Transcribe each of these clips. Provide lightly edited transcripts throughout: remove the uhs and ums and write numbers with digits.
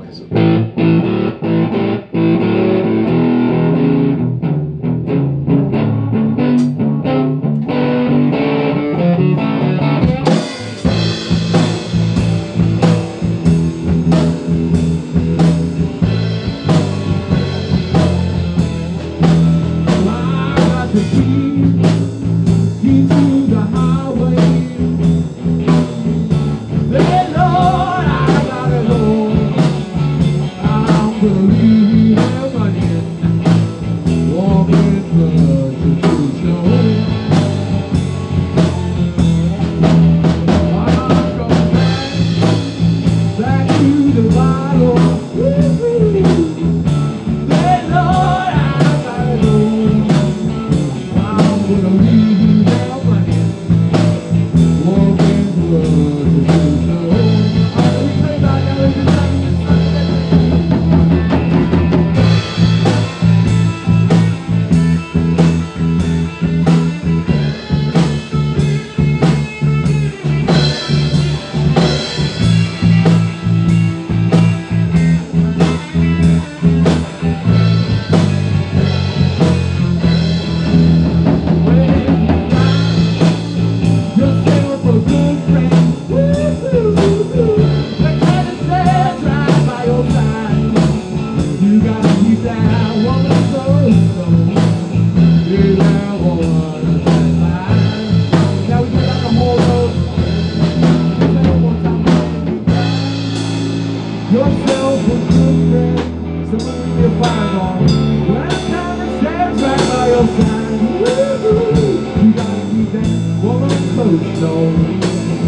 Yourself a good friend, someone give me a fireball. When I'm down and stands right by your side. Woo-hoo. You gotta keep that woman close, though.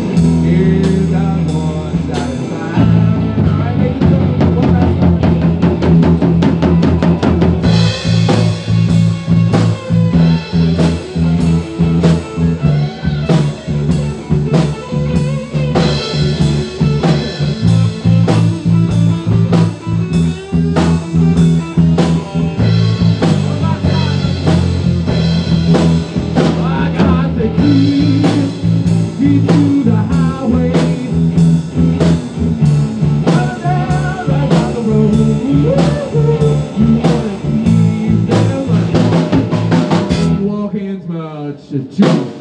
Is that one satisfied? Alright, ladies and gentlemen, one last time. Much